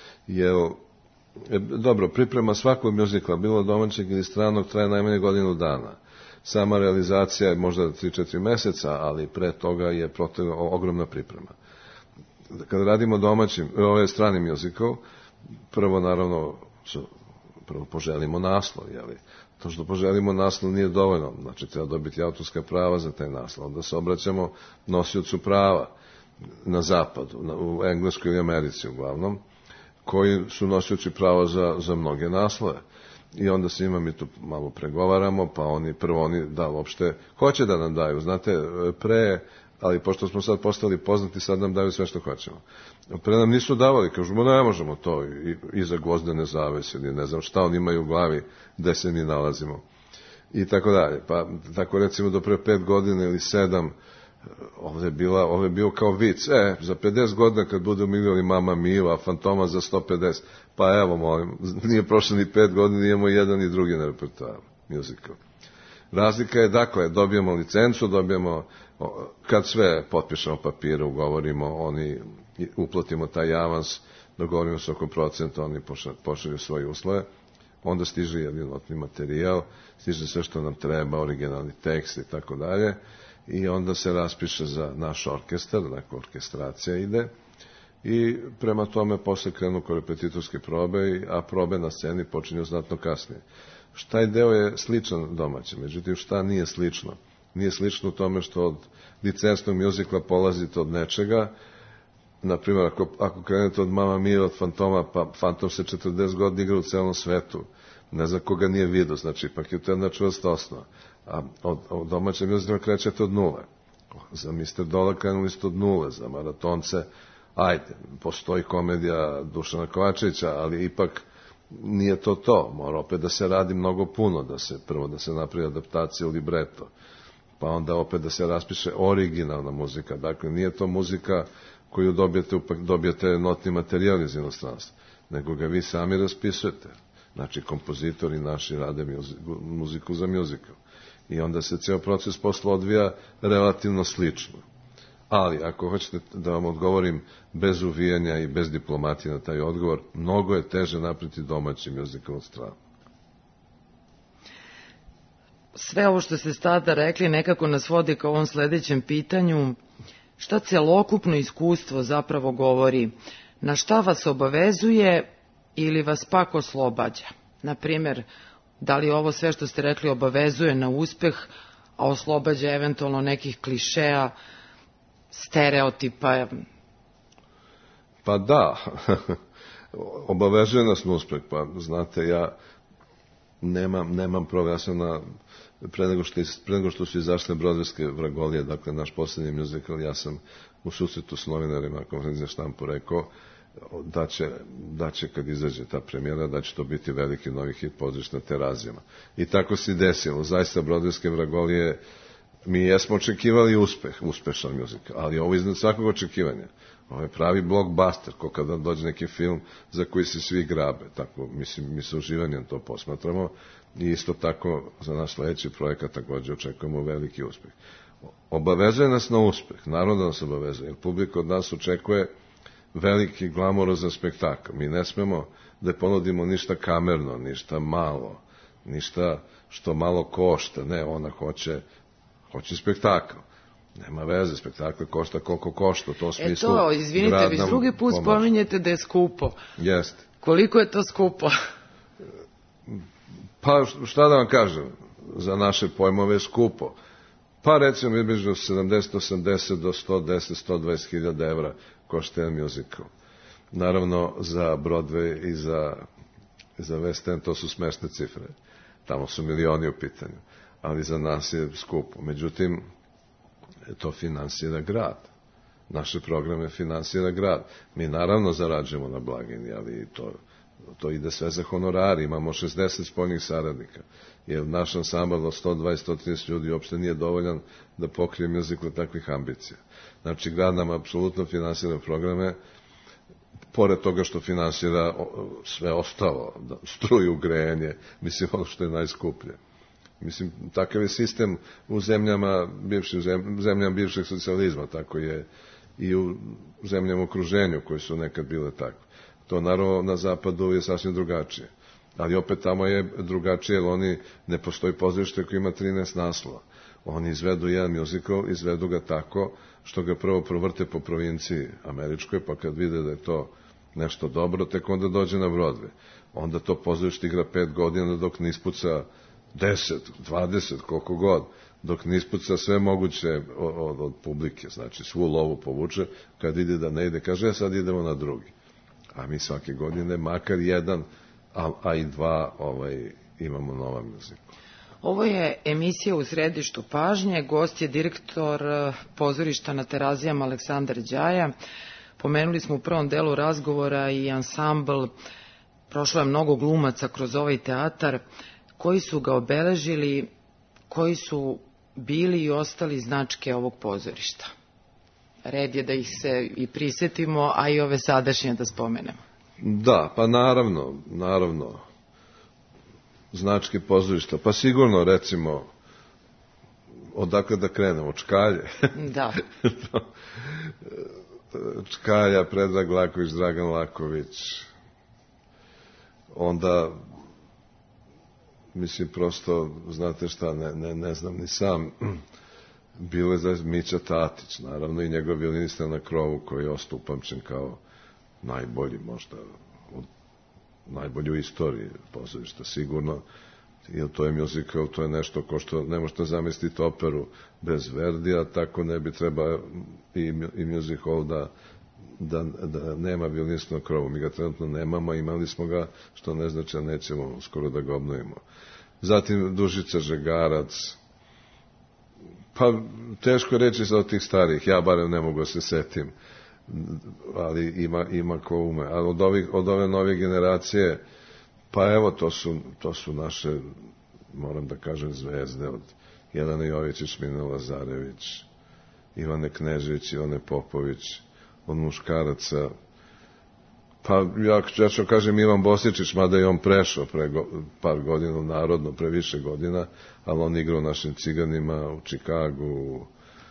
Dobro, priprema svakog mjuzikla, bilo domaćeg ili stranog, traje najmanje godinu dana. Sama realizacija je možda 3-4 meseca, ali pre toga je ogromna priprema. Kada radimo strani mjuzikl, prvo naravno poželimo naslov, jeli? To što poželimo naslov nije dovoljno, znači treba dobiti autorska prava za taj naslov, onda se obraćamo nosiocu prava na zapadu, u Engleskoj ili Americi uglavnom, koji su nosioci prava za mnoge naslove. I onda s njima mi tu malo pregovaramo, pa oni da uopšte hoće da nam daju, znate, ali pošto smo sad postali poznati, sad nam daju sve što hoćemo. Pre nam nisu davali, kažemo ne možemo to, i za Gvozdene zavese, ili ne znam šta oni imaju u glavi, gde se mi nalazimo. I tako dalje. Pa tako recimo do pre 5 godina ili 7, ovde je bio kao vic, za 50 godina kad budemo igrali Mamma Miju, a Fantoma za 150, pa evo molim, nije prošlo ni 5 godina, imamo jedan i drugi na repertoaru, musical. Razlika je, dakle, dobijemo licencu, kad sve potpišemo papire, ugovorimo, uplatimo taj avans, dogovorimo se oko procenta, oni pošalju svoje uslove, onda stiže jedan notni materijal, stiže sve što nam treba, originalni tekst i tako dalje, i onda se raspiše za naš orkestar, dakle orkestracija ide, i prema tome posle krenu korepetitorske probe, a probe na sceni počinju znatno kasnije. Taj deo je sličan domaćem, međutim šta nije slično? Nije slično u tome što od licencnog mjuzikla polazite od nečega. Naprimjer, ako krenete od Mamma Mia, od Fantoma, pa Fantom se 40 godina igra u celom svetu. Ne znam koga nije vidio, znači ipak je to jedna čvrsta osnova. A od domaćeg mjuzikla krećete od nule. Za Mr. Dola krenuli ste od nule, za Maratonce, ajde, postoji komedija Dušana Kovačevića, ali ipak nije to. Mora opet da se radi mnogo puno, prvo da se napravi adaptacija u libreto, pa onda opet da se raspiše originalna muzika. Dakle, nije to muzika koju dobijete notni materijal iz inostranstva, nego ga vi sami raspisujete. Znači, kompozitori naši rade muziku za mjuzikl. I onda se ceo proces posla odvija relativno slično. Ali, ako hoćete da vam odgovorim bez uvijanja i bez diplomatije na taj odgovor, mnogo je teže napraviti domaći mjuzikl od strane. Sve ovo što ste sada rekli nekako nas vodi ka ovom sledećem pitanju. Šta celokupno iskustvo zapravo govori? Na šta vas obavezuje ili vas pak oslobađa? Naprimjer, da li ovo sve što ste rekli obavezuje na uspeh, a oslobađa eventualno nekih klišeja, stereotipa? Pa da, obavezuje nas na uspeh. Pa znate, ja nemam pravo, ja sam pre nego što su izašle Brodvejske vragolije, dakle naš posljednji mjuzikl, ja sam u susretu s novinarima konferencije za štampu rekao da će kad izađe ta premijera, da će to biti veliki novi hit Pozorište na Terazijama. I tako se i desilo. Zaista Brodvejske vragolije, mi jesmo očekivali uspešan mjuzikl, ali ovo iznad svakog očekivanja. Ovo je pravi blockbuster, ko kada dođe neki film za koji se svi grabe. Tako, mi sa uživanjem to posmatramo i isto tako za naš sledeći projekat takođe očekujemo veliki uspeh. Obavezuje nas na uspeh, naravno da nas obavezuje, jer publika od nas očekuje veliki glamorozan spektakl. Mi ne smemo da ponudimo ništa kamerno, ništa malo, ništa što malo košta. Ne, ona hoće spektakl. Nema veze, spektakl košta koliko košta, to u smislu... Izvinite, vi drugi put spominjete da je skupo. Jeste. Koliko je to skupo? Pa šta da vam kažem, za naše pojmove je skupo. Pa recimo između 70-80 do 110-120 hiljada evra košta jedan mjuzikl. Naravno, za Broadway i za West End to su smešne cifre. Tamo su milioni u pitanju. Ali za nas je skupo. Međutim, to finansira grad. Naše programe finansira grad. Mi naravno zarađujemo na blagini, ali to ide sve za honorari. Imamo 60 spoljnih saradnika. Jer naš ansambl od 120-130 ljudi uopšte nije dovoljan da pokrije mjuzikl takvih ambicija. Znači, grad nam apsolutno finansira programe, pored toga što finansira sve ostalo, struju, grejanje, mislim, ono što je najskuplje. Mislim, takav je sistem u zemljama bivšeg socijalizma, tako je i u zemljama okruženju koje su nekad bile takve. To naravno na zapadu je sasvim drugačije. Ali opet tamo je drugačije, jer oni ne postoji pozorište koje ima 13 naslova. Oni izvedu jedan mjuzikl, izvedu ga tako što ga prvo provrte po provinciji američkoj, pa kad vide da je to nešto dobro, tek onda dođe na Broadway. Onda to pozorište igra 5 godina dok ne ispuca 10, 20, koliko god, dok ne ispuca sve moguće od publike, znači svu lovu povuče, kad vidi da ne ide, kaže, sad idemo na drugi. A mi svake godine, makar jedan, a i dva, imamo nova muzika. Ovo je emisija U središtu pažnje, gost je direktor pozorišta na Terazijama Aleksandar Đaja. Pomenuli smo u prvom delu razgovora i ansambl, prošlo je mnogo glumaca kroz ovaj teatar, koji su ga obeležili, koji su bili i ostali značke ovog pozorišta. Red je da ih se i prisetimo, a i ove sadašnje da spomenemo. Da, pa naravno, značke pozorišta, pa sigurno recimo, odakle da krenemo, Čkalje. Da. Čkalja, Predrag Laković, Dragan Laković, onda, mislim, prosto, znate šta, ne znam ni sam, bilo je za Mića Tatić, naravno, i njegov violinista na krovu koji je ostao upamćen kao najbolji možda, najbolji u istoriji pozorišta, sigurno, jer to je musical, to je nešto ko što ne možete zamisliti operu bez Verdija, tako ne bi treba i musical da nema violinista na krovu. Mi ga trenutno nemamo, imali smo ga, što ne znači da nećemo skoro da ga obnovimo. Zatim Dušica Žegarac, pa teško je reći od tih starih, ja barem ne mogu se setim, ali ima ko ume. Ali od ove nove generacije, pa evo, to su naše, moram da kažem, zvezde, od Jelena Jovičić, Mina Lazarević, Ivane Knežević, Ivane Popović, od muškaraca, pa ja ću kažem Ivan Bosičić, mada je on prešao pre par godina narodno, pre više godina, ali on igrao našim Ciganima u Čikagu,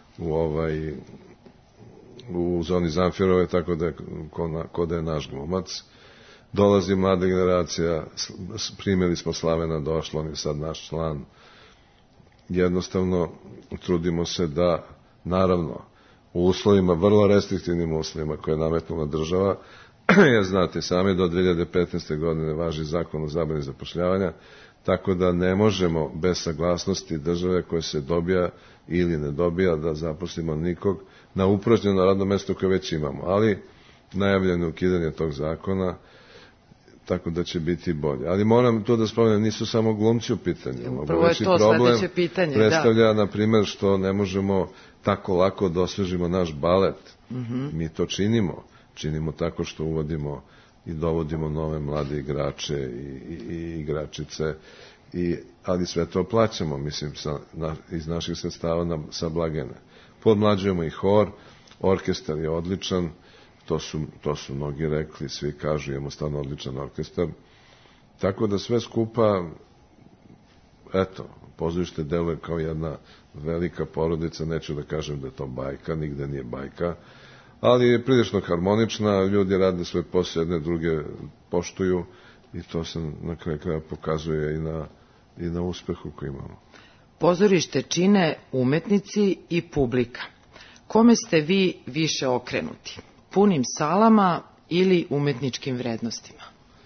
u zoni Zamfirove, tako da je ko da je naš glumac. Dolazi mlada generacija, primili smo Slavena, došlo, on je sad naš član. Jednostavno trudimo se da, naravno, u uslovima, vrlo restriktivnim uslovima koje je nametnula država, jer znate sami, do 2015. godine važi zakon o zabrani zapošljavanja, tako da ne možemo bez saglasnosti države koje se dobija ili ne dobija da zaposlimo nikog na upražnjeno radno mesto koje već imamo, ali najavljeno ukidanje tog zakona, tako da će biti bolje. Ali moram to da spomenem, nisu samo glumci u pitanju. Upravo je to sledeće pitanje. Predstavlja, na primjer, što ne možemo tako lako da osvežimo naš balet. Mi to činimo tako što uvodimo i dovodimo nove mlade igrače i igračice, ali sve to plaćamo, mislim, iz naših sredstava sa blagajne. Podmlađujemo i hor, orkestar je odličan, to su mnogi rekli, svi kažu, imamo stvarno odličan orkestar, tako da sve skupa, eto, pozorište deluje kao jedna velika porodica, neću da kažem da je to bajka, nigde nije bajka, ali je prilično harmonična, ljudi rade svoje posao, jedne druge poštuju i to se na kraju kraja pokazuje i na uspehu koji imamo. Pozorište čine umetnici i publika. Kome ste vi više okrenuti? Punim salama ili umetničkim vrednostima?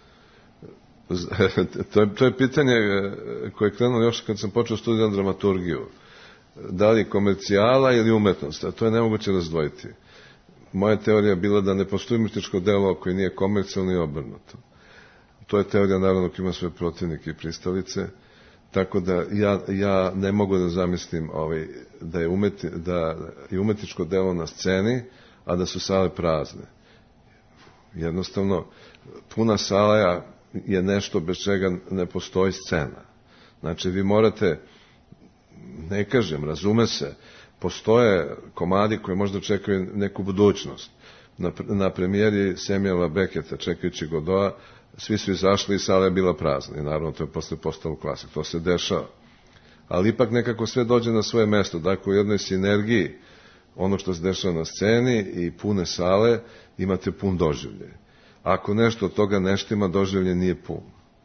To je pitanje koje je krenulo još kad sam počeo studirati dramaturgiju. Da li komercijala ili umetnost? A to je nemoguće razdvojiti. Moja teorija je bila da ne postoji umetničko delo koje nije komercijalno i obrnuto. To je teorija, naravno, koja ima svoje protivnike i pristalice, tako da ja ne mogu da zamislim da je umetničko delo na sceni, a da su sale prazne. Jednostavno, puna sala je nešto bez čega ne postoji scena. Znači, vi morate, ne kažem, razume se, postoje komadi koje možda čekaju neku budućnost. Na premijeri Samuela Becketa, čekajući Godoa, svi su izašli i sala je bila prazna. I naravno, to je posle postalo klasik. To se dešava. Ali ipak nekako sve dođe na svoje mesto. Dakle, u jednoj sinergiji ono što se dešava na sceni i pune sale, imate pun doživlje. Ako nešto od toga neštima, doživlje nije pun.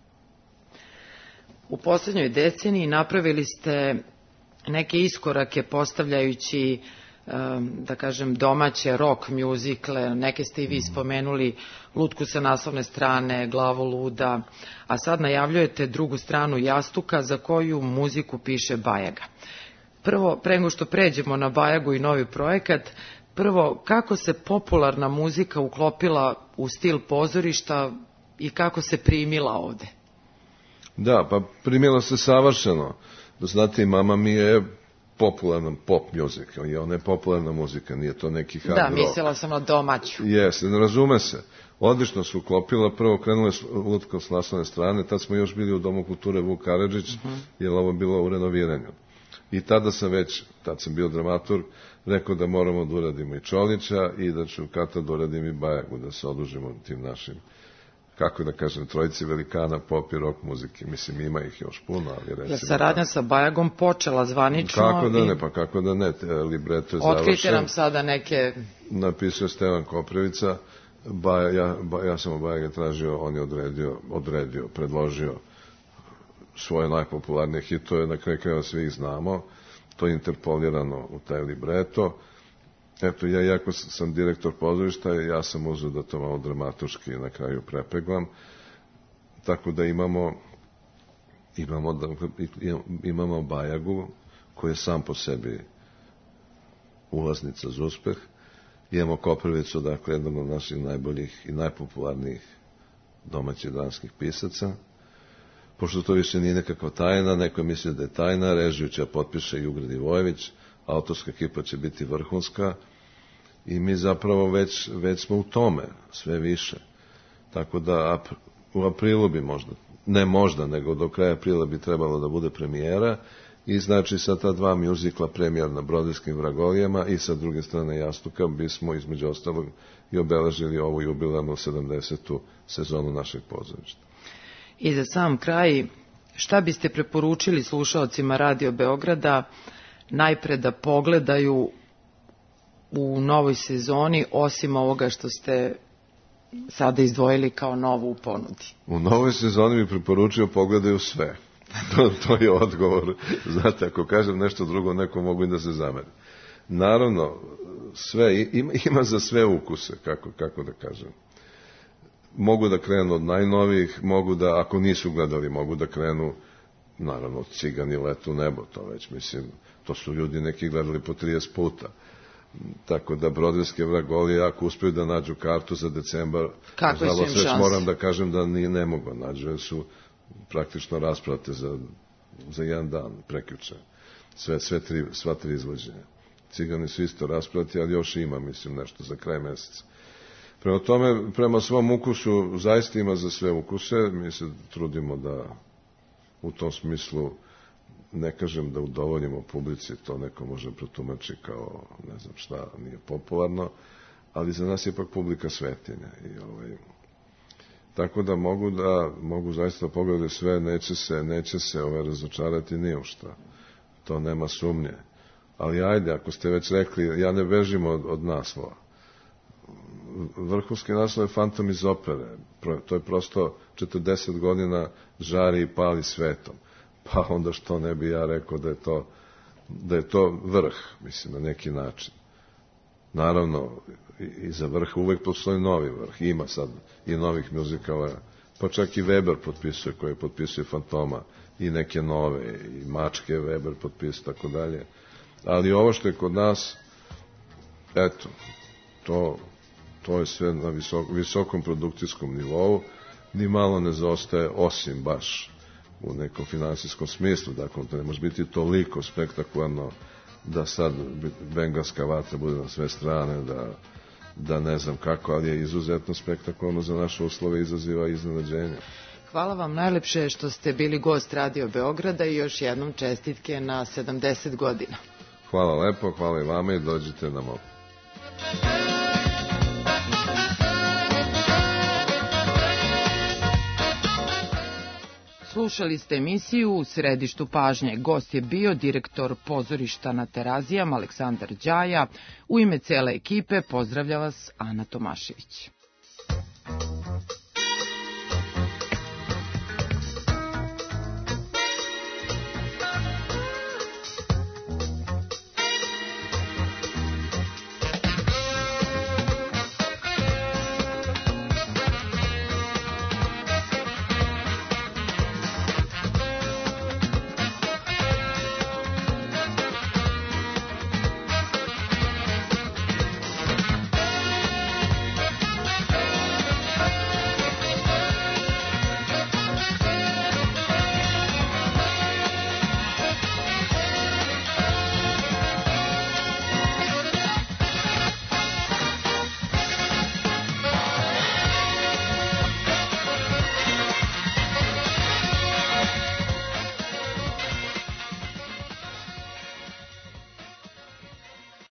U poslednjoj deceniji napravili ste neke iskorake postavljajući, da kažem, domaće rock mjuzikle, neke ste i vi spomenuli, Lutku sa naslovne strane, Glavo luda, a sad najavljujete drugu stranu Jastuka za koju muziku piše Bajaga. Prvo, pre nego što pređemo na Bajagu i novi projekat, prvo, kako se popularna muzika uklopila u stil pozorišta i kako se primila ovde? Da, pa primila se savršeno. Znate, i Mama mi je popularna pop muzika, i ona je popularna muzika, nije to neki hard rock. Da, mislila sam na domaću. Jeste, ne razume se. Odlično su uklopila, prvo krenule Lutka s naslovne strane, tad smo još bili u Domu kulture Vuk Karadžić, jer ovo bilo u renoviranju. I tad sam bio dramaturg, rekao da moramo da uradimo i Čolića i da ću kad da uradim i Bajagu, da se odužimo tim našim, kako da kažem, trojici velikana pop i rock muzike. Mislim, ima ih još puno, ali recimo... Je saradnja sa Bajagom počela zvanično? Kako da ne, libreto je završen. Otkrite nam sada neke... Napisao Stevan Koprivica, ja sam u Bajage tražio, on je odredio, predložio svoje najpopularnije hitove, na kraju krajeva svi ih znamo, to je interpolirano u taj libreto Eto, ja iako sam direktor pozorišta, ja sam uzeo da to malo dramaturški na kraju prepeglam, tako da imamo Bajagu, koji je sam po sebi ulaznica za uspeh, imamo Koprivicu, dakle, jednog od naših najboljih i najpopularnijih domaćih dramskih pisaca. Pošto to više nije nekakva tajna, neko misli da je tajna, režiju će potpiše Jugrad Ivojević, autorska ekipa će biti vrhunska i mi zapravo već smo u tome, sve više. Tako da u aprilu bi nego do kraja aprila bi trebalo da bude premijera i znači sa ta dva mjuzikla, premijer na Brodarskim vragolijama i sa druge strane Jastuka, bismo između ostalog i obeležili ovu jubilarnu 70. sezonu našeg pozorišta. I za sam kraj, šta biste preporučili slušaocima Radio Beograda najpre da pogledaju u novoj sezoni, osim ovoga što ste sada izdvojili kao novu u ponudi? U novoj sezoni bi preporučio pogledaju sve. To je odgovor. Znate, ako kažem nešto drugo, neko mogu i da se zameri. Naravno, sve, ima za sve ukuse, kako da kažem. Mogu da krenu od najnovijih, mogu da, ako nisu gledali, mogu da krenu, naravno, od Cigani, Let u nebo, to već, mislim, to su ljudi neki gledali po 30 puta. Tako da Brodarske vragolije, ako uspiju da nađu kartu za decembar, nažalost, već moram da kažem da ne mogu nađu, jer su praktično rasprate za jedan dan, prekjuče. Sva tri izvođenja. Cigani su isto rasprati, ali još ima, mislim, nešto za kraj meseca. Prema tome, prema svom ukusu, zaista ima za sve ukuse, mi se trudimo da u tom smislu, ne kažem da udovoljimo publici, to neko može protumači kao, ne znam šta, nije popularno, ali za nas je ipak publika svetinja. Tako da mogu zaista pogledati sve, neće se razočarati ni u šta. To nema sumnje. Ali ajde, ako ste već rekli, ja ne bežim od naslova. Vrhunski naslov je Fantom iz opere. To je prosto 40 godina žari i pali svetom. Pa onda što ne bi ja rekao da je to vrh, mislim, na neki način. Naravno, i za vrh uvek postoji novi vrh. Ima sad i novih muzikala, pa čak i Weber potpisuje, koji potpisuje Fantoma, i neke nove, i Mačke Weber potpisuje, tako dalje. Ali ovo što je kod nas, eto, to je sve na visokom produkcijskom nivou, ni malo ne zaostaje, osim baš u nekom finansijskom smislu, dakle, to ne može biti toliko spektakularno da sad bengalska vatra bude na sve strane, da ne znam kako, ali je izuzetno spektakularno za naše uslove, izaziva iznenađenje. Hvala vam najlepše što ste bili gost Radio Beograda i još jednom čestitke na 70 godina. Hvala lepo, hvala i vama i dođite na mogu. Slušali ste emisiju U središtu pažnje. Gost je bio direktor pozorišta na Terazijama Aleksandar Đaja. U ime cele ekipe pozdravlja vas Ana Tomašević.